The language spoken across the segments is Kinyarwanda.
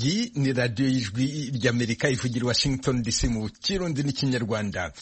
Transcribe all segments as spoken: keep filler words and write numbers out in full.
iyi ni radiyo y'ijwi ry'Amerika ivugira Washington D C mu Kirundi n'ikinyarwanda.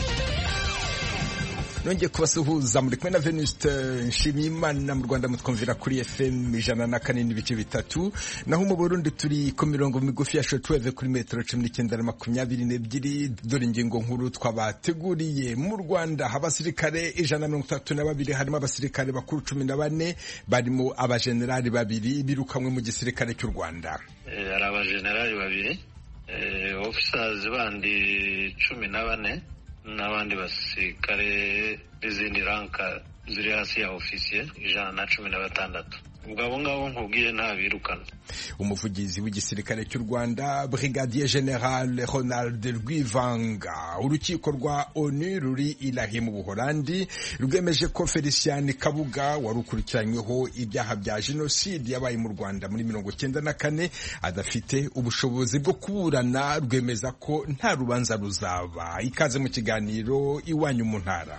Nongeye kubasuhuza muri kumwe na Venuste Nshimiyimana. Mu Rwanda mutwumvira kuri F M ijana na kane n'ibice bitatu, naho mu Burundi turi ku mirongo migufi ya shortwave kuri metero cumi n'icyenda na makumyabiri n'ebyiri. Dore ingingo nkuru twabateguriye. Mu Rwanda abasirikare ijana na mirongo itatu na babiri, harimo abasirikare bakuru cumi na bane, barimo abajenerali babiri birukanwe mu gisirikare cy'u Rwanda. Hari abajenerali babiri, officers bandi cumi na bane n'abandi basirikare n'izindi ranka ziri hasi ya ofisiye ijana na cumi na batandatu. Ubwo abo ngabo nkubwiye nta birukana. Umuvugizi w'igisirikare cy'u Rwanda Brigadier General Ronald Rwivanga. Urukiko rwa ONU ruri Ilahe mu Buholandi rwemeje ko Felicien Kabuga wari ukurikiranyweho ibyaha bya jenoside yabaye mu Rwanda muri mirongo cyenda na kane adafite ubushobozi bwo kuburana. Rwemeza ko nta rubanza ruzaba. Ikaze mu kiganiro Iwanyu mu Ntara.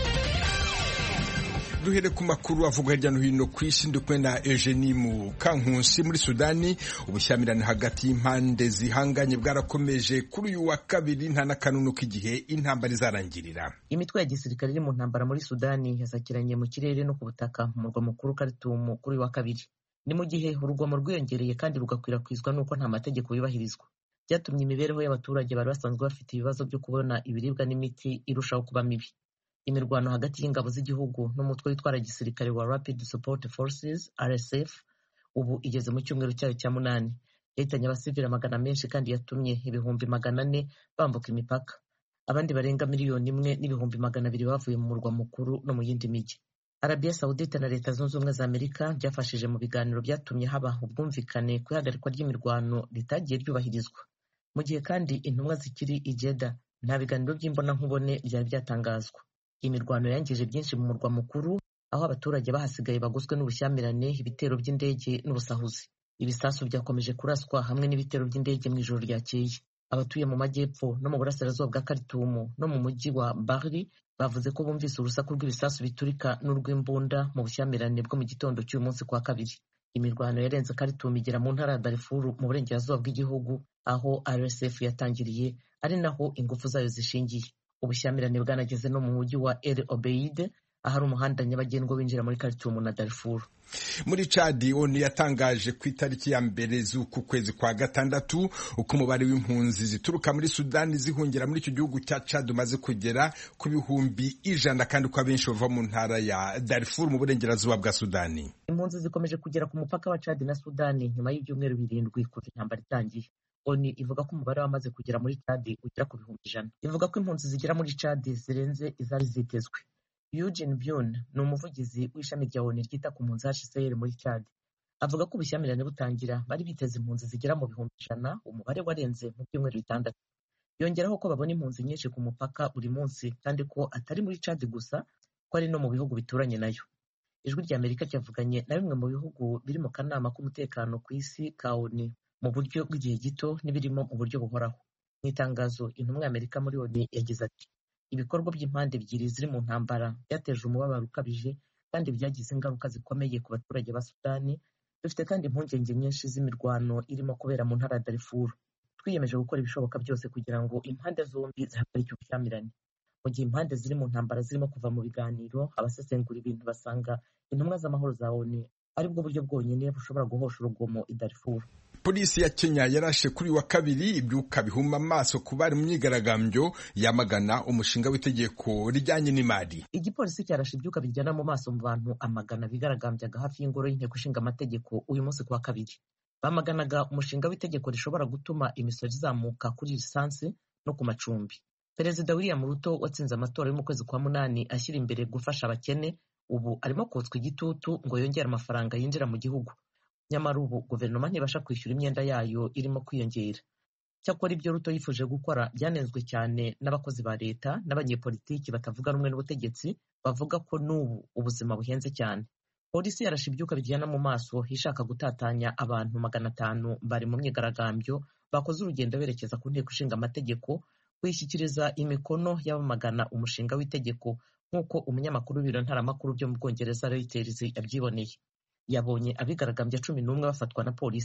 Duhere ku makuru avuga hirya no hino ku isi. Ndikwe na Eugenie Mukankusi. Muri Sudani ubushyamirane hagati y'impande zihanganye bwarakomeje kuri uyu wa kabiri, nta n'akanunu k'igihe intambara izarangirira. Imitwe ya gisirikare iri mu ntambara muri Sudani yasakiranye mu kirere no ku butaka mu murwa mukuru Khartoum kuri uyu wa kabiri. Ni mu gihe urugomo rwiyongereye kandi rugakwirakwizwa n'uko nta mategeko yubahirizwa, byatumye imibereho y'abaturage bari basanzwe bafite ibibazo byo kubona ibiribwa n'imiti irushaho kuba mibi. Imirwano hagati y'ingabo z'igihugu n'umutwe witwara gisirikare wa Rapid Support Forces R S F ubu igeze mu cyumweru cyayo cya munani. Yahitanye abasivili magana menshi kandi yatumye ibihumbi magana ane bambuka imipaka. Abandi barenga miliyoni imwe n'ibihumbi magana abiri bavuye mu murwa mukuru no mu yindi mijyi. Arabia Saudite na Leta Zunze Ubumwe za Amerika byafashije mu biganiro byatumye haba ubwumvikane ku ihagarikwa ry'imirwano ritagiye ryubahirizwa, mu gihe kandi intumwa zikiri i Jeddah nta biganiro by'imbonankubone byari byatangazwa. Imirwano yangije byinshi mu murwa mukuru, aho abaturage bahasigaye bagoswe n'ubushyamirane, ibitero by'indege n'ubusahuzi. Ibisasu byakomeje kuraswa hamwe n'ibitero by'indege mu ijoro ryakeye. Abatuye mu majyepfo no mu burasirazuba bwa Khartoum no mu mujyi wa Bahri bavuze ko bumvise urusaku rw'ibisasu biturika n'urw'imbunda mu bushyamirane bwo mu gitondo cy'uyu munsi kwa kabiri. Imirwano yarenze Khartoum igera mu ntara ya Darfur mu burengerazuba bw'igihugu, aho R S F yatangiriye, ari naho ingufu zayo zishingiye. Ubushyamirane bwanageze no mu mujyi wa El Obeid, ahari umuhanda nyabagendwa winjira muri Khartoum na Darfur. Muri Chad, ONU yatangaje ku itariki ya mbere z'uku kwezi kwa gatandatu uko umubare w'impunzi zituruka muri Sudani zihungira muri icyo gihugu cya Chad umaze kugera ku bihumbi ijana, kandi ko abenshi bava mu ntara ya Darfur mu burengerazuba bwa Sudani. Impunzi zikomeje kugera ku mupaka wa Chad na Sudani nyuma y'ibyumweru birindwi kuva intambara itangiye. ONU ivuga ko umubare wamaze kugera muri Chad ugera ku bihumbi ijana. Ivuga ko impunzi zigera muri Chad zirenze izari zitezwe. Eugene Byun ni umuvugizi w'ishami rya ONU ryita ku mpunzi H C R muri Chad. Avuga ko ubushyamirane butangira bari biteze impunzi zigera mu bihumbi ijana, umubare warenze mu byumweru bitandatu. Yongeraho ko babona impunzi nyinshi ku mupaka buri munsi, kandi ko atari muri Chad gusa, ko ari no mu bihugu bituranye nayo. Ijwi rya Amerika ryavuganye na bimwe mu bihugu biri mu kanama k'umutekano ku isi ka ONU mu buryo bw'igihe gito n'ibirimo mu buryo buhoraho. Mu itangazo, intumwa y'Amerika muri ONU yagize ati: ibikorwa by'impande ebyiri ziri mu ntambara byateje umubabaro ukabije kandi byagize ingaruka zikomeye ku baturage ba Sudani. Dufite kandi impungenge nyinshi z'imirwano irimo kubera mu ntara ya Darfur. Twiyemeje gukora ibishoboka byose kugira ngo impande zombi zihagarike ubushyamirane. Mu gihe impande ziri mu ntambara zirimo kuva mu biganiro, abasesengura ibintu basanga intumwa z'amahoro za ONU aribwo buryo bwonyine bushobora guhosha urugomo i Darfur. Polisi ya Kenya yarashe kuri wa kabiri ibyuka bihuma amaso ku bari mu myigaragambyo yamagana umushinga w'itegeko rijyanye n'imari. Igipolisi cyarashe ibyuka bijyana mu maso mu bantu amagana bigaragambyaga hafi y'ingoro y'inteko ishinga amategeko uyu munsi kwa kabiri. Bamaganaga umushinga w'itegeko rishobora gutuma imisoro izamuka kuri lisansi no ku macumbi. Perezida William Ruto watsinze amatora yo mu kwezi kwa munani ashyira imbere gufasha abakene, ubu arimo kotswa igitutu ngo yongere amafaranga yinjira mu gihugu. Nyamara ubu guverinoma ntibasha kwishyura imyenda yayo irimo kwiyongera. Cyakora ibyo Ruto yifuje gukora byanenzwe cyane n'abakozi ba leta n'abanyepolitiki batavuga rumwe n'ubutegetsi, bavuga ko n'ubu ubuzima buhenze cyane. Polisi yarashe ibyuka bijyana mu maso ishaka gutatanya abantu magana atanu bari mu myigaragambyo bakoze urugendo berekeza ku nteko ishinga amategeko kwishyikiriza imikono y'abamagana umushinga w'itegeko, nk'uko umunyamakuru w'ibiro ntaramakuru byo mu Bwongereza Reuters yabyiboneye. Yabonye abigaragambya cumi n'umwe bafatwa na polisi.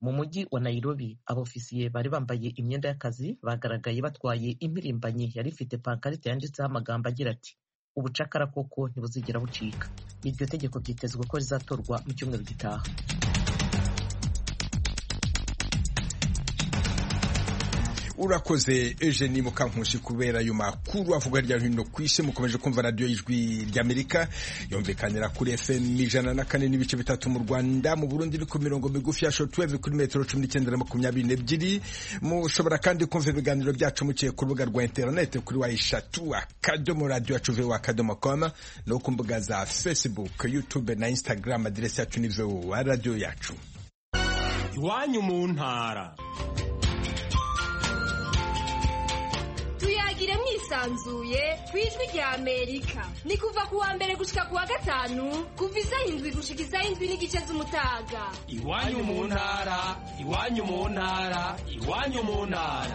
mu mujyi wa Nairobi abofisiye bari bambaye imyenda y'akazi bagaragaye batwaye impirimbanyi yari ifite pankarite yanditseho amagambo agira ati ubucakara koko ntibuzigera bucika. Iryo tegeko ryitezwe ko rizatorwa mu cyumweru gitaha. Urakoze Eugenie Mukankushi kubera ayo makuru avuga hirya no hino ku isi. Mukomeje kumva radiyo y'ijwi ry'Amerika yumvikanira kuri F M ijana na kane n'ibice bitatu mu Rwanda, mu Burundi ni ku mirongo migufi ya shortwave kuri metero cumi n'icyenda na makumyabiri n'ebyiri. Mushobora kandi kumva ibiganiro byacu muciye ku rubuga rwa interineti kuri wa eshatu akadomo radiyo yacu voa akadomo com no ku mbuga za Facebook, YouTube na Instagram. Aderesi yacu ni voa radiyo yacu. Iwanyu mu ntara. Tuyagire mwisanzuye kwijwi rya Amerika. Ni kuva kuwa mbere gushika kuwa gatanu kuva isaha indwi gushika isaha indwi n'igice z'umutaga. Iwanyu mu ntara, iwanyu mu ntara, iwanyu mu ntara.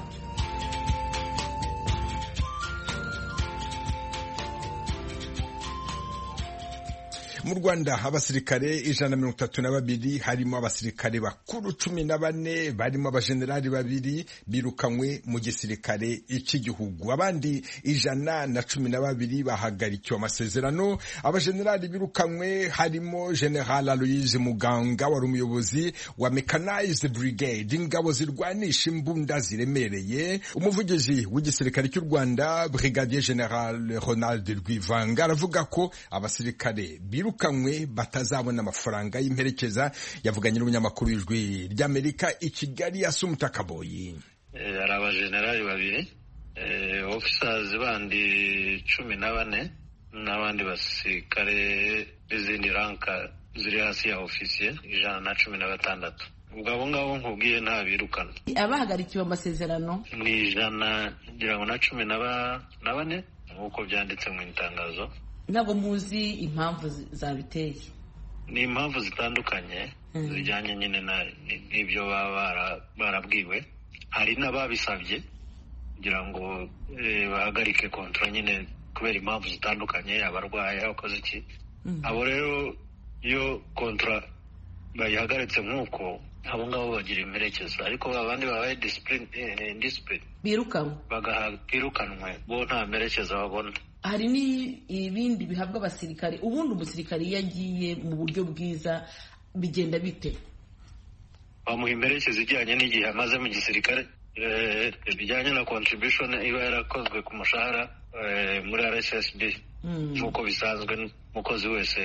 Mu Rwanda abasirikare ijana na mirongo itatu na babiri harimo abasirikare bakuru cumi na bane barimo abajenerali babiri birukanywe mu gisirikare cy'igihugu. Abandi ijana na cumi na babiri bahagarikiwe amasezerano. Abajenerali birukanywe harimo General Aloys Muganga wari umuyobozi wa Mechanized Brigade, ingabo zirwanisha imbunda ziremereye. Umuvugizi w'igisirikare cy'u Rwanda Brigadier General Ronald Rwivanga aravuga ko abasirikare birukanwe batazabona amafaranga y'imperekeza. Yavuganye n'umunyamakuru w'ijwi ry'Amerika i Kigali Asumta Kaboyi. Hari abajenerali babiri, officers bandi cumi na bane n'abandi basirikare n'izindi ranka ziri hasi ya ofisiye ijana na cumi na batandatu. Ubwo abo ngabo nkubwiye nta birukana. Abahagarikiwe amasezerano ni ijana ngira ngo na cumi na bane nk'uko byanditse mu itangazo. Ntabwo muzi impamvu zabiteye? Ni impamvu zitandukanye zijyanye nyine n'ibyo baba barabwiwe. Hari n'ababisabye kugira ngo bahagarike kontra nyine kubera impamvu zitandukanye, abarwayi, abakoze iki. Abo rero iyo kontra bayihagaritse nk'uko, abo ngabo bagira imperekeza, ariko abandi babaye discipline indiscipline birukanwe bagahakirukanwe bo nta mperekeza babona. Hari n'ibindi bihabwa abasirikare. Ubundi umusirikare iyo agiye mu buryo bwiza bigenda bite? Bamuha imperekeza ijyanye n'igihe amaze mu gisirikare, bijyanye na contribution iba yarakozwe ku mushahara muri R S S B nk'uko bisanzwe umukozi wese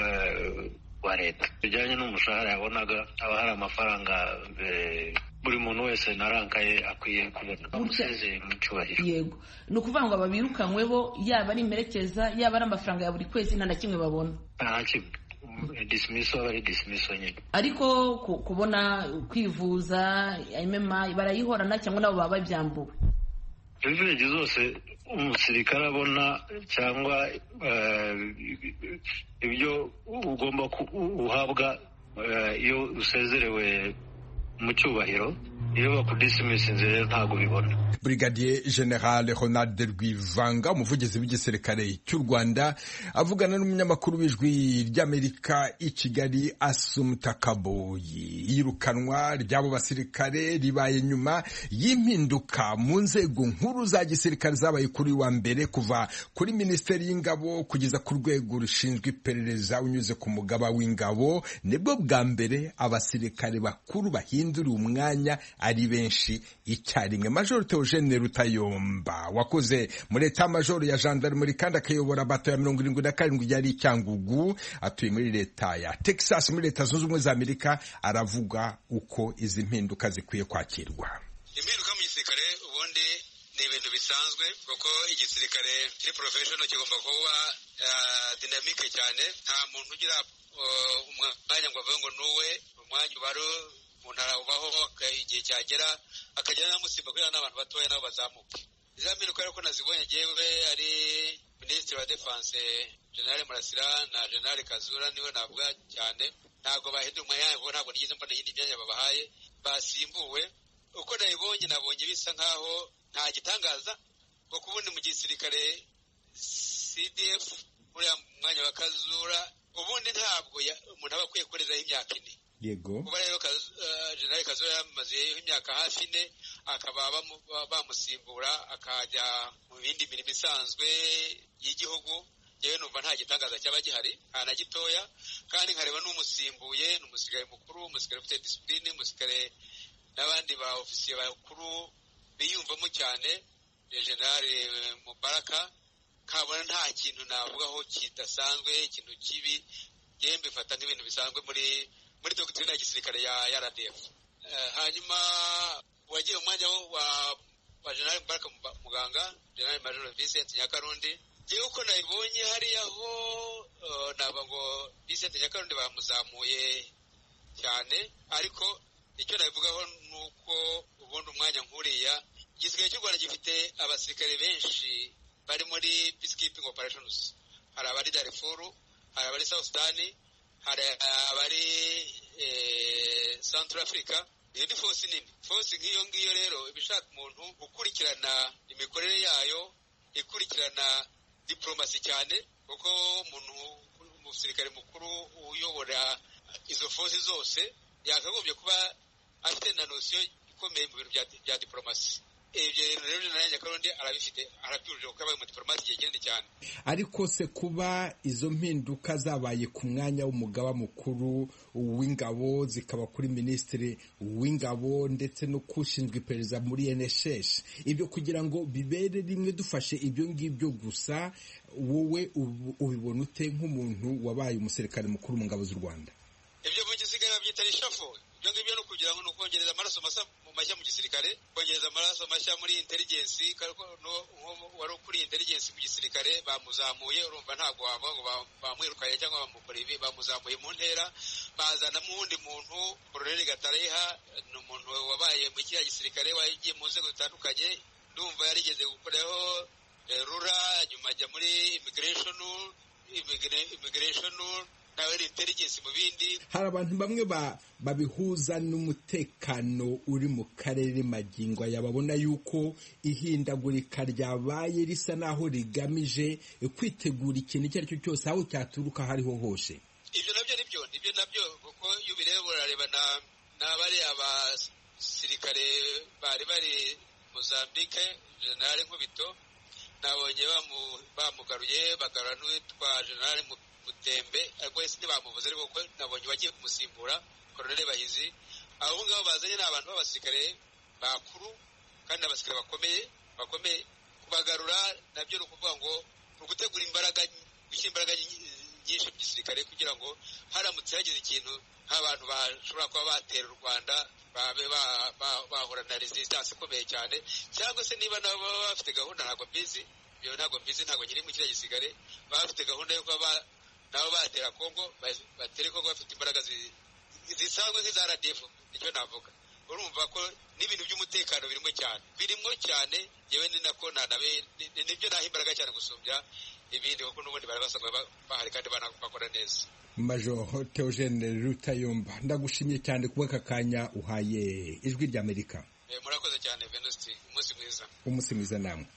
wa leta. Bijyanye n'umushahara yabonaga haba hari amafaranga buri muntu wese narankaye akwiye kubona bamusezeye mu cyubahiro. Yego, ni ukuvuga ngo ababirukanywe bo yaba ari imperekeza yaba ari amafaranga ya buri kwezi nta na kimwe babona? Nta kimwe. Dismiso bari dismiso nyine. Ariko kubona kwivuza M M I barayihorana cyangwa nabo baba babyambuwe? Privilege zose umusirikare abona cyangwa ibyo ugomba uhabwa iyo usezerewe mu cyubahiro, iyo bakudisimisinze rero ntabwo bibona. Brigadier General Ronald Rwivanga umuvugizi w'igisirikare cy'u Rwanda avugana n'umunyamakuru w'ijwi ry'Amerika i Kigali Asumta Kaboyi. Iyirukanwa ry'abo basirikare ribaye nyuma y'impinduka mu nzego nkuru za gisirikare zabaye kuri wa mbere, kuva kuri Minisiteri y'Ingabo kugeza ku rwego rushinzwe iperereza unyuze ku mugaba w'ingabo. Nibwo bwa mbere abasirikare bakuru bahindura umwanya ari benshi icyarimwe. Major Theogene Rutayomba wakoze muri Leta Major ya Gendarmerie kandi akayobora bato ya mirongo irindwi na karindwi yari Cyangugu, atuye muri Leta ya Texas muri Leta Zunze Ubumwe za Amerika, aravuga uko izi mpinduka zikwiye kwakirwa. Impinduka mu gisirikare ubundi ni ibintu bisanzwe kuko igisirikare kiri professional kigomba kuba dynamique cyane. Nta muntu ugira umwanya ngo avuge ngo nuwe umwanya ubaro umuntu arabaho igihe cyagera akagera namusimba kugira n'abantu batoya nabo bazamuke. Izo mpinduka rero ko nazibonye jewe ari Minisitiri wa Defense General Murasira na General Kazura niwe navuga cyane. Ntabwo bahindura umwanya wabo, ntabwo nigeze mbona yindi myanya babahaye, basimbuwe. Uko nabibonye nabonye bisa nkaho nta gitangaza kuko ubundi mu gisirikare C D F muri mwanya wa Kazura ubundi ntabwo umuntu aba akwiye kurezaho imyaka ine. yego kuba rero General Kazoya yamazeho imyaka hafi ine akaba bamusimbura akajya mu bindi mirimo isanzwe y'igihugu, yewe numva nta gitangaza cyaba gihari ana gitoya, kandi nkareba n'umusimbuye n'umusirikare mukuru, umusirikare ufite discipline, umusirikare n'abandi ba ofisiye bakuru biyumvamo cyane. General Mubaraka kabona nta kintu navugaho kidasanzwe, ikintu kibi, yewe mbifata nk'ibintu bisanzwe muri muri doctrine ya gisirikare ya R D F. Uh, hanyuma wagiye umwanya wa wa General Mubaraka Muganga, General Major Vincent Nyakarundi, yewe uko nabibonye hariya ho uh, naba ngo Vincent Nyakarundi bamuzamuye cyane, ariko icyo nabivugaho nuko ubundi umwanya nkuriya igisirikare cy'u Rwanda gifite abasirikare benshi bari muri peacekeeping operations. Hari abari Darfur, hari abari South Sudan, hari abari eh, Central Africa. Iyo ni force nini. Force nk'iyo ngiyo rero ibishaka umuntu gukurikirana imikorere yayo, ikurikirana diplomasi cyane, kuko umuntu umusirikare mukuru uyobora izo force zose yakagombye kuba afite na notion ikomeye mu bintu bya, bya diplomasi. Ibyo rero General Nyakarundi arabifite, arabyujije kuko abaye mu diplomasi igihe kinini cyane. Ariko se kuba izo mpinduka zabaye ku mwanya w'umugaba mukuru w'ingabo zikaba kuri minisitiri w'ingabo ndetse no kushinzwe iperereza muri N S S, ibyo kugira ngo bibere rimwe dufashe ibyo ngibyo gusa, wowe ubibona ute nk'umuntu wabaye umusirikare mukuru mu ngabo z'u Rwanda? Ibyo mu gisirikare babyita rishafo. Ibyo ngibyo no kugira ngo nukongereza amaraso masa mu mashya mu gisirikare, kongereza amaraso mashya muri intelligence, no wari kuri intelligence mu gisirikare bamuzamuye, urumva ntabwo wava ngo bamwirukaye cyangwa bamukora ibi, bamuzamuye mu ntera, bazana mu wundi muntu Colonel Gatareha, ni umuntu wabaye mu kiya gisirikare wagiye mu nzego zitandukanye, ndumva yarigeze gukoraho rura, nyuma ajya muri immigration immigration nawe intelligence mu bindi. Hari abantu bamwe babihuza n'umutekano uri mu karere magingo aya, babona yuko ihindagurika ryabaye risa naho rigamije kwitegura ikintu icyo ari cyo cyose aho cyaturuka hariho hose. Ibyo nabyo nibyo nibyo nabyo kuko iyo ubireba urareba n'abari abasirikare bari bari Mozambique, General Nkubito nabonye bamugaruye, bagarura n'uwitwa General Butembe, ariko ese ntibamuvuze, ariko ko nabonye bagiye kumusimbura Colonel Bahizi. Abo ngabo bazanye n'abantu b'abasirikare bakuru kandi abasirikare bakomeye bakomeye, kubagarura nabyo ni ukuvuga ngo ni ugutegura imbaraga, gushyira imbaraga nyinshi mu gisirikare kugira ngo haramutse hagize ikintu nk'abantu bashobora kuba batera u Rwanda babe bahura na resistance ikomeye cyane, cyangwa se niba nabo baba bafite gahunda, ntabwo mbizi, ibyo ntabwo mbizi, ntabwo nyiri mu kiriya gisirikare, baba bafite gahunda yo kuba nabo batera Kongo, batera Kongo bafite imbaraga zisanzwe nk'iza R D F, nicyo navuga. Urumva ko n'ibintu by'umutekano birimo cyane birimo cyane yewe ni nako nanabe nibyo naho imbaraga cyane gusumbya ibindi, kuko n'ubundi bari basanga bahari kandi bakora neza. Major Theogene Rutayomba, ndagushimye cyane kuba aka kanya uhaye Ijwi ry'Amerika. Eh, murakoze cyane Venuste, umunsi mwiza. Umunsi mwiza namwe.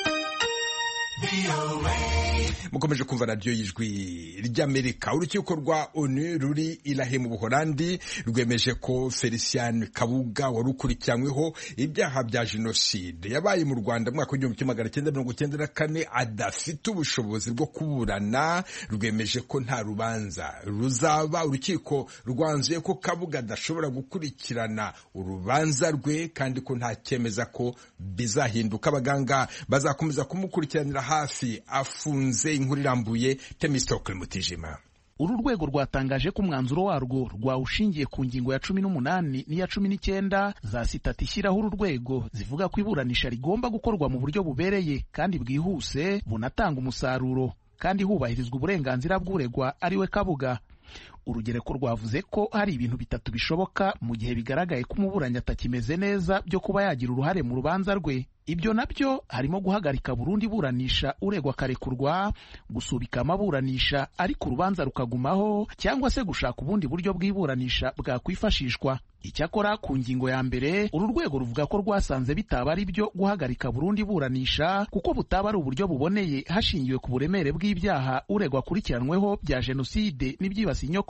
Mukomeje kumva radiyo y'Ijwi ry'Amerika. Urukiko rwa ONU ruri Ilahe mu Buholandi rwemeje ko Felicien Kabuga wari ukurikiranyweho ibyaha bya jenoside yabaye mu Rwanda mu mwaka w'igihumbi kimwe magana cyenda mirongo cyenda na kane adafite ubushobozi bwo kuburana. Rwemeje ko nta rubanza ruzaba. Urukiko rwanzuye ko Kabuga adashobora gukurikirana urubanza rwe kandi ko nta cyemeza ko bizahinduka. Abaganga bazakomeza kumukurikiranira hafi afunze. Inkuru irambuye Temistokle Mutijima. Uru rwego rwatangaje ko umwanzuro warwo rwawushingiye ku ngingo ya cumi n'umunani n'iya cumi n'icyenda za sitati ishyiraho uru rwego zivuga ko iburanisha rigomba gukorwa mu buryo bubereye kandi bwihuse bunatanga umusaruro kandi hubahirizwa uburenganzira bw'uregwa ari we Kabuga. Urugereko rwavuze ko hari ibintu bitatu bishoboka mu gihe bigaragaye ko umuburanyi atakimeze neza byo kuba yagira uruhare mu rubanza rwe. Ibyo nabyo harimo guhagarika burundu iburanisha uregwa akarekurwa, gusubika amaburanisha ariko urubanza rukagumaho, cyangwa se gushaka ubundi buryo bw'iburanisha bwakwifashishwa. Icyakora ku ngingo ya mbere uru rwego ruvuga ko rwasanze bitaba ari byo guhagarika burundu iburanisha kuko butaba ari uburyo buboneye hashingiwe ku buremere bw'ibyaha uregwa akurikiranweho bya jenoside n'ibyibasiye inyoko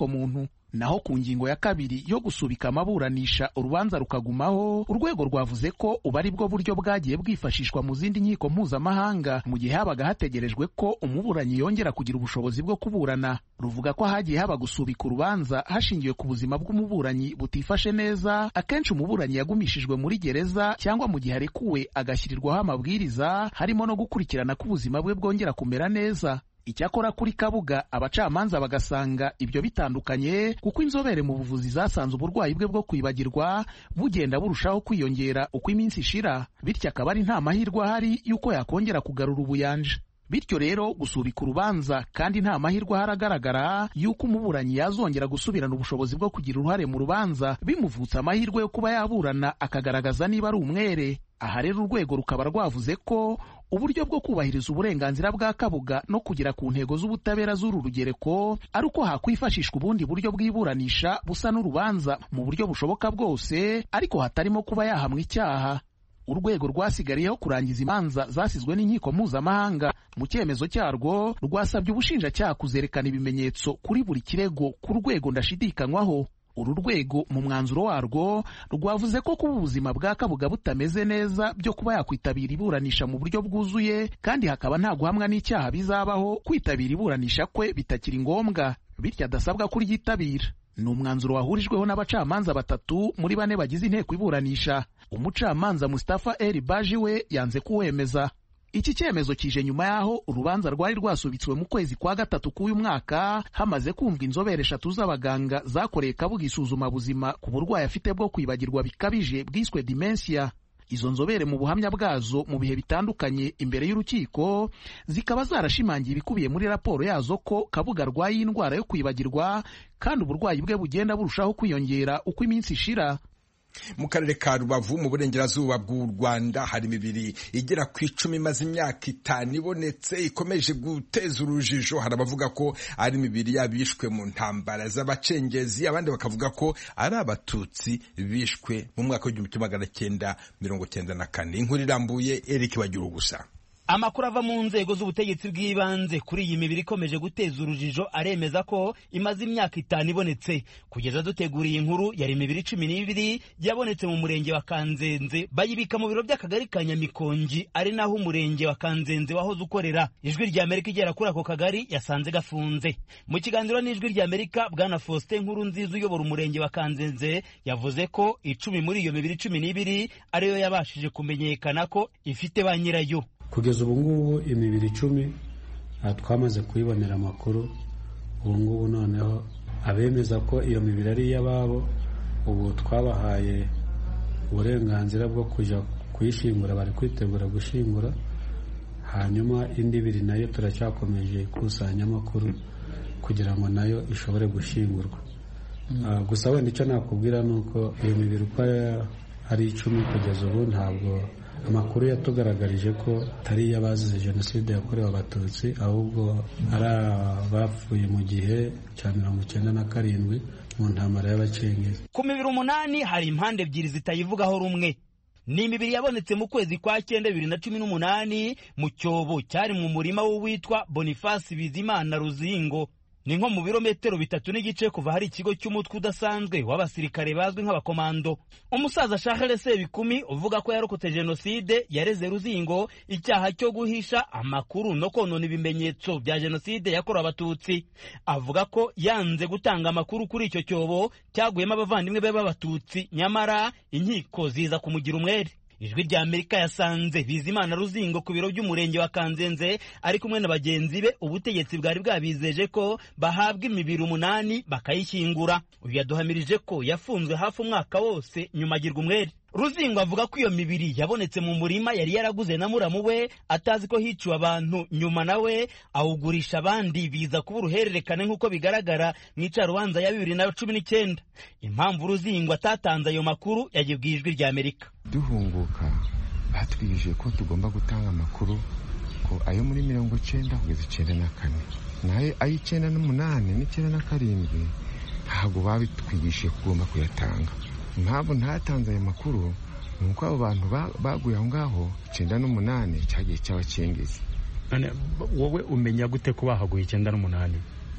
muntu. Naho ku ngingo ya kabiri yo gusubika amaburanisha urubanza rukagumaho, urwego rwavuze ko ubu ari bwo buryo bwagiye bwifashishwa mu zindi nkiko mpuzamahanga mu gihe habaga hategerejwe ko umuburanyi yongera kugira ubushobozi bwo kuburana. Ruvuga ko hagiye haba gusubika urubanza hashingiwe ku buzima bw'umuburanyi butifashe neza, akenshi umuburanyi yagumishijwe muri gereza cyangwa mu gihe arekuwe agashyirirwaho amabwiriza harimo no gukurikirana ko ubuzima bwe bwongera kumera neza. Icyakora kuri Kabuga abacamanza bagasanga ibyo bitandukanye, kuko inzobere mu buvuzi zasanze uburwayi bwe bwo kwibagirwa bugenda burushaho kwiyongera uko iminsi ishira, bityo akaba ari nta mahirwe ahari y'uko yakongera kugarura ubuyanja. Bityo rero gusubika urubanza kandi nta mahirwe haragaragara y'uko umuburanyi yazongera gusubirana ubushobozi bwo kugira uruhare mu rubanza, bimuvutsa amahirwe yo kuba yaburana akagaragaza niba ari umwere. Aha rero urwego rukaba rwavuze ko uburyo bwo kubahiriza uburenganzira bwa Kabuga no kugera ku ntego z'ubutabera z'uru rugereko ari uko hakwifashishwa ubundi buryo bw'iburanisha busa n'urubanza mu buryo bushoboka bwose, ariko hatarimo kuba yahamwa icyaha. Urwego rwasigariyeho kurangiza imanza zasizwe n'inkiko mpuzamahanga. Mu cyemezo cyarwo rwasabye ubushinjacyaha kuzerekana ibimenyetso kuri buri kirego ku rwego ndashidikanywaho. Uru rwego mu mwanzuro warwo rwavuze ko kuba ubuzima bwa Kabuga butameze neza byo kuba yakwitabira iburanisha mu buryo bwuzuye kandi hakaba nta guhamwa n'icyaha bizabaho, kwitabira iburanisha kwe bitakiri ngombwa, bityo adasabwa kuryitabira. Ni umwanzuro wahurijweho n'abacamanza batatu muri bane bagize inteko iburanisha. Umucamanza Mustafa El Baji we yanze kuwemeza. Iki cyemezo kije nyuma yaho urubanza rwari rwasubitswe mu kwezi kwa gatatu k'uyu mwaka, hamaze kumva inzobere eshatu z'abaganga zakoreye Kabuga isuzuma buzima ku burwayi afite bwo kwibagirwa bikabije bwiswe dementia. Izo nzobere mu buhamya bwazo mu bihe bitandukanye imbere y'urukiko zikaba zarashimangiye ibikubiye muri raporo yazo ko Kabuga arwaye indwara yo kwibagirwa kandi uburwayi bwe bugenda burushaho kwiyongera uko iminsi ishira. Mu karere ka Rubavu mu burengerazuba bw'u Rwanda hari imibiri igera ku icumi imaze imyaka itanu ibonetse ikomeje guteza urujijo. Hari abavuga ko ari imibiri y'abishwe mu ntambara z'abacengezi, abandi bakavuga ko ari abatutsi bishwe mu mwaka w'igihumbi kimwe magana cyenda mirongo cyenda na kane. Inkuru irambuye Eric Bagirugusa. Amakuru ava mu nzego z'ubutegetsi bw'ibanze kuri iyi mibiri ikomeje guteza urujijo aremeza ko imaze imyaka itanu ibonetse. Kugeza duteguriye inkuru yari imibiri cumi n'ibiri yabonetse mu murenge wa Kanzenze, bayibika mu biro by'akagari ka Nyamikongi ari naho umurenge wa Kanzenze wahoze ukorera. Ijwi rya Amerika igera kuri ako kagari yasanze gafunze. Mu kiganiro n'Ijwi rya Amerika, Bwana Faustin Nkurunziza uyobora umurenge wa Kanzenze yavuze ko icumi muri iyo mibiri cumi n'ibiri ariyo yabashije kumenyekana ko ifite ba nyirayo. Kugeza ubu ngubu imibiri icumi twamaze kuyibonera amakuru. Ubu ngubu noneho abemeza ko iyo mibiri ari iy'ababo, ubu twabahaye uburenganzira bwo kujya kuyishingura, bari kwitegura gushingura. Hanyuma indi ibiri nayo turacyakomeje ikusanya amakuru kugira ngo nayo ishobore gushingurwa. Uh, gusa wenda icyo nakubwira ni uko iyo mibiri uko ari icumi kugeza ubu ntabwo amakuru yatugaragarije ko atari iy'abazize jenoside yakorewe abatutsi, ahubwo ari abapfuye mu gihe cya mirongo icyenda na karindwi mu ntambara y'abacengezi. Ku mibiri umunani hari impande ebyiri zitayivugaho rumwe. Ni imibiri yabonetse mu kwezi kwa cyenda bibiri na cumi n'umunani mu cyobo cyari mu murima w'uwitwa Boniface Bizimana Ruzingo. Ni nko mu birometero bitatu n'igice kuva hari ikigo cy'umutwe udasanzwe w'abasirikare bazwi nk'abakomando. Umusaza Charles Sebikumi uvuga ko yarokotse jenoside yareze Ruzingo icyaha cyo guhisha amakuru no konona ibimenyetso bya jenoside yakorewe abatutsi. Avuga ko yanze gutanga amakuru kuri icyo cyobo cyaguyemo abavandimwe be b'abatutsi, nyamara inkiko ziza kumugira umwere. Ijwi rya Amerika yasanze Bizimana Ruzingo ku biro by'umurenge wa Kanzenze ari kumwe na bagenzi be. Ubutegetsi bwari bwabizeje ko bahabwa imibiri umunani bakayishyingura. Uyu yaduhamirije ko yafunzwe hafi umwaka wose nyuma agirwa umwere. Ruzingo avuga ko iyo mibiri yabonetse mu murima yari yaraguze na muramu we atazi ko hiciwe abantu, nyuma nawe awugurisha abandi, biza kuba uruhererekane nk'uko bigaragara mu icarubanza ya bibiri na cumi n'icyenda. Impamvu Ruzingo atatanze ayo makuru yagibwiye Ijwi rya Amerika. Duhunguka batwigishije ko tugomba gutanga amakuru ko ayo muri mirongo cyenda kugeza icyenda na kane, nayo ay'icyenda n'umunani n'icyenda na karindwi ntabwo babitwigishije kugomba kuyatanga. Impamvu ntatanze ayo makuru ni uko abo bantu baguye aho ngaho icyenda n'umunani cyagiye cy'abacengezi. Wowe umenya gute ko bahaguye icyenda n'umunani?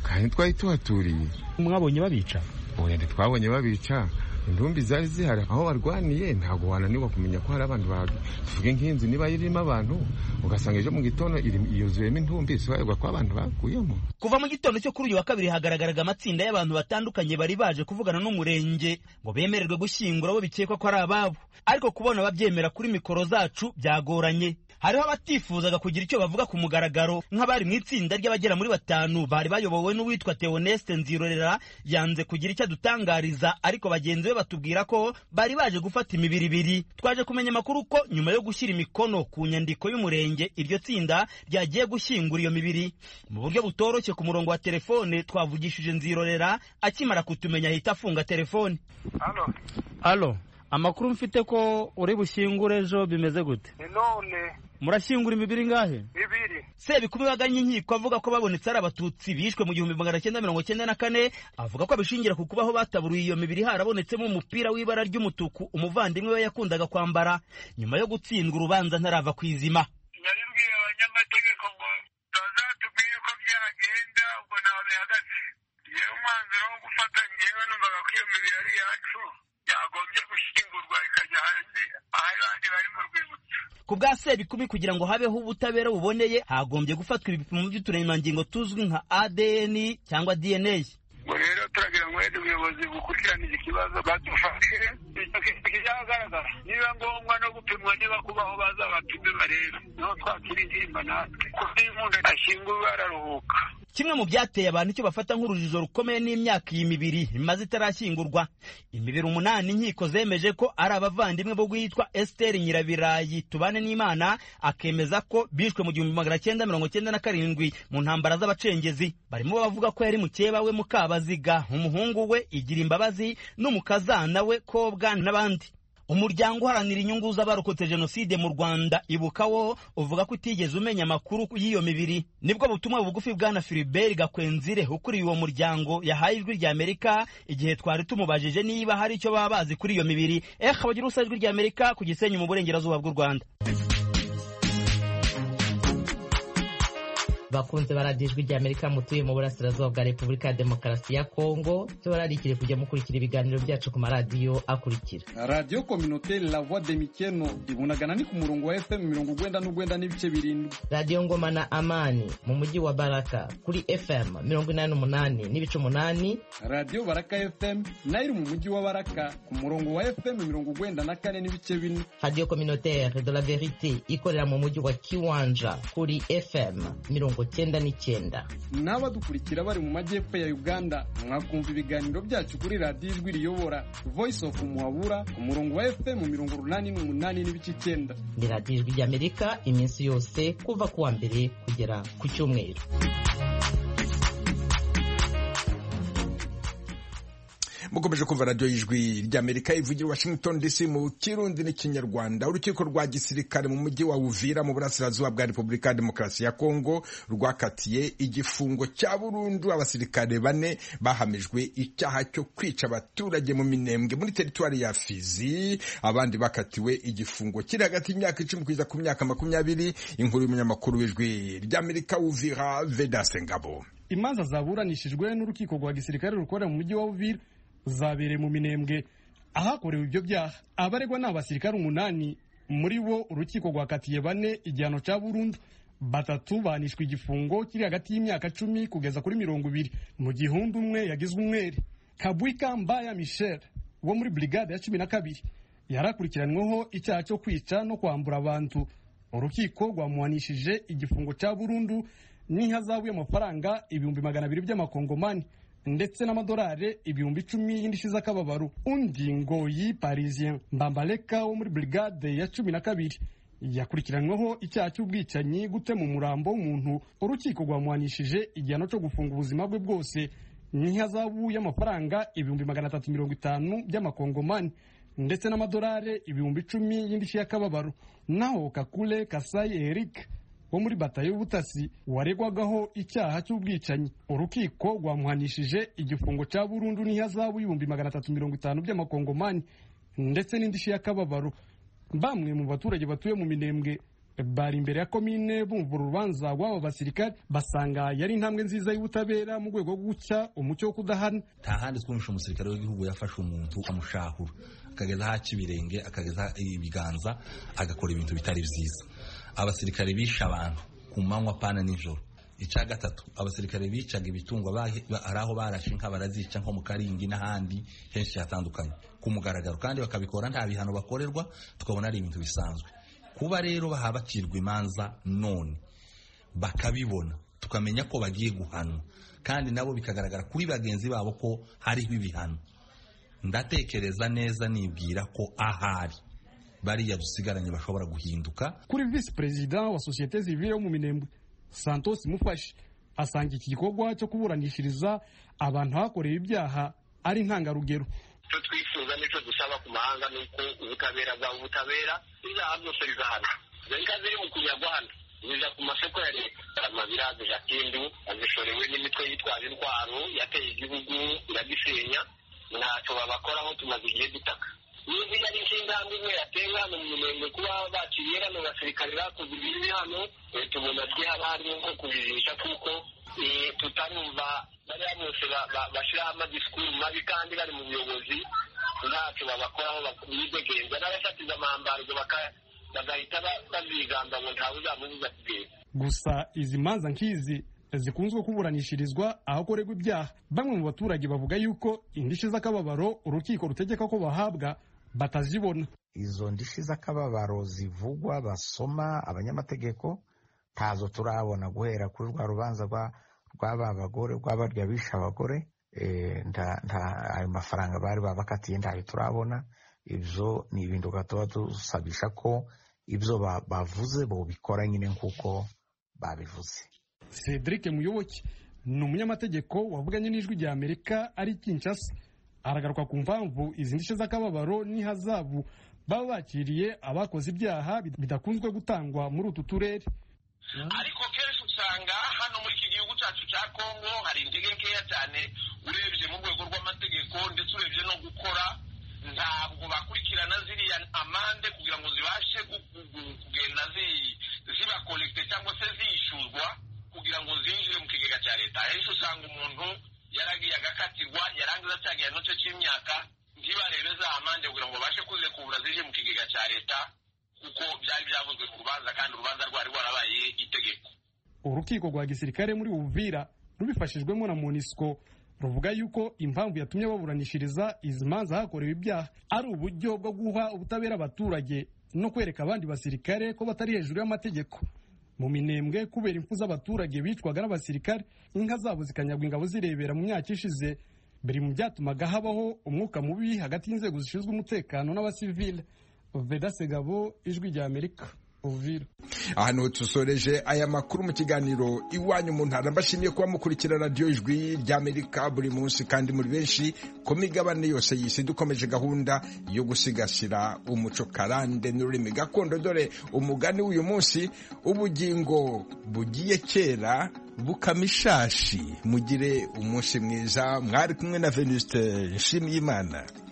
kandi twari tuhaturiye. Mwabonye babica? Oya, twabonye babica. Indumbi zari zihari aho barwaniye, ntabwo wananirwa kumenya ko hari abantu bagi. Tuvuge nk'inzu niba irimo abantu ugasanga ejo mu gitondo yuzuyemo indumbi, bisobanurwa ko abantu baguyemo. Kuva mu gitondo cyo kuri uyu wa kabiri hagaragaraga amatsinda y'abantu batandukanye bari baje kuvugana n'umurenge ngo bemererwe gushyingura abo bikekwa ko ari ababo, ariko kubona ababyemera kuri mikoro zacu byagoranye. Hariho abatifuzaga kugira icyo bavuga ku mugaragaro, nk'abari mu itsinda ry'abagera muri batanu bari bayobowe n'uwitwa Theoneste Nzirorera yanze kugira icyo adutangariza, ariko bagenzi be batubwira ko bari baje gufata imibiri ibiri. Twaje kumenya amakuru ko nyuma yo gushyira imikono ku nyandiko y'umurenge iryo tsinda ryagiye gushyingura iyo mibiri mu buryo butoroshye. Ku murongo wa telefone twavugishije Nzirorera, akimara kutumenya ahita afunga telefone. Halo. Halo. Amakuru mfite ko uri bushyingure ejo bimeze gute? None murashyingura imibiri ngahe? Ibiri. Sebikumi baganye inkiko avuga ko babonetse ari abatutsi bishwe mu gihumbi magana cyenda mirongo cyenda na kane, avuga ko abishingira ku kubaho bataburuye iyo mibiri harabonetsemo umupira w'ibara ry'umutuku umuvandimwe we yakundaga kwambara. Nyuma yo gutsindwa urubanza ntarava kwizima. Nabibwiye abanyamategeko ngo bazatubwire uko byagenda ubwo nawe bihagaze. Yewe umwanzuro wo gufata njyewe numvaga ko iyo mibiri ari yacu yagombye gushyingurwa ikajya hanze aho abandi bari mu rwibutso. Ku bwa Sebikumi kugira ngo habeho ubutabera buboneye hagombye gufatwa ibipimo by'uturemangingo tuzwi nka A D N cyangwa D N A. Ngo rero turagira ngo wenda ubuyobozi bukurikirane iki kibazo badufashe kizagaragara, niba ngombwa no gupimwa, niba kubaho baza bapime barebe, niho twakiririmba natwe kuko iyo umuntu ashyingurwa araruhuka. Kimwe mu byateye abantu icyo bafata nk'urujijo rukomeye n'imyaka iyi mibiri imaze itarashyingurwa. Imibiri umunani inkiko zemeje ko ari abavandimwe bo guhitwa Esther Nyirabirayi Tubane n'Imana, akemeza ko bishwe mu gihumbi magana cyenda mirongo cyenda na karindwi mu ntambara z'abacengezi. Barimo bavuga ko yari mukeba we Mukabaziga, umuhungu we Igira Imbabazi n'umukazana we Kobwa n'abandi. Umuryango uharanira inyungu z'abarokotse jenoside mu Rwanda Ibuka wo uvuga ko utigeze umenya amakuru y'iyo mibiri. Nibwo butumwa bugufi bwana Philibert Gakwenzire ukuriye uwo muryango yahaye ijwi rya Amerika igihe twari tumubajije niba hari icyo baba bazi kuri iyo mibiri. Eh abagira usa ijwi rya Amerika ku Gisenyi mu burengerazuba bw'u Rwanda. Bakunze baradijwe rya Amerika mutuye mu burasirazuba bwa Repubulika ya Demokarasi ya Kongo, tubararikire kujya mukurikira ibiganiro byacu ku maradiyo akurikira: Radio Communautaire La Voix de Mikeno ibunagana ni ku murongo wa F M mirongo urwenda n'urwenda n'ibice birindwi. Radio Ngoma na Amani mu mujyi wa Baraka kuri F M mirongo inani n'umunani n'ibice umunani. Radio Baraka F M nayo iri mu mujyi wa Baraka ku murongo wa F M mirongo urwenda na kane n'ibice bine. Radio Communautaire de la Verite ikorera mu mujyi wa Kiwanja kuri F M mirongo cyenda n'icyenda. N'abadukurikira bari mu majyepfo ya Uganda mwakumva ibiganiro byacu kuri Radio Ijwi Riyobora Voice of Muhabura ku murongo wa F M mirongo urunani n'umunani n'ibice icyenda. Ni Radio Ijwi ry'Amerika iminsi yose kuva kuwa mbere kugera ku cyumweru. mukomeje kumva radio y'Ijwi ry'Amerika ivugira Washington D C mu Kirundi n'Ikinyarwanda. Urukiko rwa gisirikare mu mujyi wa Uvira mu burasirazuba bwa Repubulika ya Demokarasi ya Kongo rwakatiye igifungo cya burundu abasirikare bane bahamijwe icyaha cyo kwica abaturage mu Minembwe muri teritwari ya Fizi. Abandi bakatiwe igifungo kiri hagati y'imyaka icumi kugeza ku myaka makumyabiri. Inkuru y'umunyamakuru w'Ijwi ry'Amerika Uvira Vedaste Ngabo. Imanza zaburanishijwe n'urukiko rwa gisirikare rukorera mu mujyi wa Uvira zabereye mu Minembwe ahakorewe ibyo byaha. Abaregwa n'abasirikare umunani, muri bo urukiko rwakatiye bane igihano cya burundu, batatu banishwe igifungo kiri hagati y'imyaka cumi kugeza kuri mirongo ibiri. Mu gihundi umwe yagizwe umwere. Kabwika Mbaya Michel wo muri brigade ya cumi na kabiri yarakurikiranweho icyaha cyo kwica no kwambura abantu. Urukiko rwamuhanishije igifungo cya burundu n'ihazabu y'amafaranga ibihumbi magana abiri by'amakongomani ndetse n'amadolari ibihumbi icumi y'indishyi z'akababaro. Undi Ngoyi Parisien Mbambaleka wo muri brigade ya cumi na kabiri yakurikiranweho icyaha cy'ubwicanyi, gutema umurambo w'umuntu. Urukiko rwamuhanishije igihano cyo gufunga ubuzima bwe bwose n'ihazabu y'amafaranga ibihumbi magana atatu mirongo itanu by'amakongomani ndetse n'amadolari ibihumbi icumi y'indishyi y'akababaro. Naho Kakule Kasai Eric wo muri batayo y'ubutasi waregwagaho icyaha cy'ubwicanyi, urukiko rwamuhanishije igifungo cya burundu n'ihazabu y'ibihumbi magana atatu mirongo itanu by'amakongomani ndetse n'indishyi y'akababaro. Bamwe mu baturage batuye mu Minembwe bari imbere ya komine bumva urubanza rw'abo basirikare basanga yari intambwe nziza y'ubutabera mu rwego rwo guca umucyo wo kudahana. Nta handi twumvisha umusirikare w'igihugu yafashe umuntu amushahura akageza haca ibirenge akageza ibiganza agakora ibintu bitari byiza. Abasirikare bisha abantu ku manywa pana nijoro. Icya gatatu abasirikare bicaga ibitungwa ari aho barashe inka barazica nko mu Karingi n'ahandi henshi hatandukanye ku mugaragaro kandi bakabikora nta bihano bakorerwa, tukabona ari ibintu bisanzwe. Kuba rero bahabacirwa imanza none bakabibona tukamenya ko bagiye guhanwa kandi nabo bikagaragara kuri bagenzi babo ko hariho ibihano, ndatekereza neza nibwira ko ahari bariya dusigaranye bashobora guhinduka. Kuri vice president wa societe civile yo mu Minembwe Santos Mufashi asanga iki gikorwa cyo kuburanishiriza abantu hakorewe ibyaha ari ntangarugero. Icyo twifuza n'icyo dusaba ku mahanga ni uko ubutabera bwa ubutabera ibyaha byose bigahana. Zenga ziri mu kunyagwa hano zija ku masoko ya leta, amabira zija kindu azishorewe n'imitwe yitwaje intwaro yateye igihugu iragisenya, ntacyo babakoraho tumaze igihe dutaka. Niba yari intambwe imwe yatenga hano mu Minembwe kuba bakiriye hano basirikare bakoze ibiri hano, tubona twihaba harimo nko kubijisha kuko tutarumva bariya bose bashyiraho amadisikuru mabi kandi bari mu buyobozi ntacyo babakoraho bidegenza n'abashatiza amambargo bagahita bazigamba ngo ntawe uzamubuza kugenda. Gusa izi manza nk'izi zikunzwe kuburanishirizwa ahakorerwa ibyaha, bamwe mu baturage bavuga yuko indishyi z'akababaro urukiko rutegeka ko bahabwa batazibona. Izo ndishyi z'akababaro zivugwa basoma abanyamategeko ntazo turabona guhera kuri rwa rubanza rw'aba bagore rw'abarya bisha abagore, ayo mafaranga bari babakatiye ntayo turabona. Ibyo ni ibintu gatoya dusabisha ko ibyo bavuze bo bikora nyine nk'uko babivuze. Cedric Muyoboke ni umunyamategeko wavuganye n'ijwi rya Amerika ari Kinshasa, aragaruka ku mpamvu izi ndishyi z'akababaro n'ihazabu baba bakiriye abakoze ibyaha bidakunzwe gutangwa muri utu turere. Ariko kenshi usanga hano muri iki gihugu cyacu cya Kongo hari intege nkeya cyane urebye mu rwego rw'amategeko ndetse urebye no gukora, ntabwo bakurikirana ziriya amande kugira ngo zibashe kugenda ziba kolekite cyangwa se zishyuzwa kugira ngo zinjire mu kigega cya leta. Henshi usanga umuntu yaragiye agakatirwa yarangiza cya gihano cye cy'imyaka ntibarebe za amande kugira ngo babashe kuzikura zije mu kigega cya leta kuko byari byavuzwe mu rubanza kandi urubanza rwari rwarabaye itegeko. Urukiko rwa gisirikare muri Uvira rubifashijwemo na MONUSCO ruvuga yuko impamvu yatumye baburanishiriza izi manza hakorewe ibyaha ari uburyo bwo guha ubutabera abaturage no kwereka abandi basirikare ko batari hejuru y'amategeko. Mu Minembwe kubera impfu z'abaturage bicwaga n'abasirikare, inka zabo zikanyagwa ingabo zirebera mu myaka ishize, biri mu byatumaga habaho umwuka mubi hagati y'inzego zishinzwe umutekano n'abasivile. Veda Segabo, ijwi rya Amerika, Uvira. Ahantu tusoreje aya makuru mu kiganiro iwanyu mu ntara, mbashimiye kuba mukurikira radio ijwi rya Amerika buri munsi kandi muri benshi ku migabane yose y'isi. Dukomeje gahunda yo gusigasira umuco karande n'ururimi gakondo, dore umugani w'uyu munsi: ubugingo bugiye kera bukamishashi. Mugire umunsi mwiza, mwari kumwe na Venuste Nshimiyimana.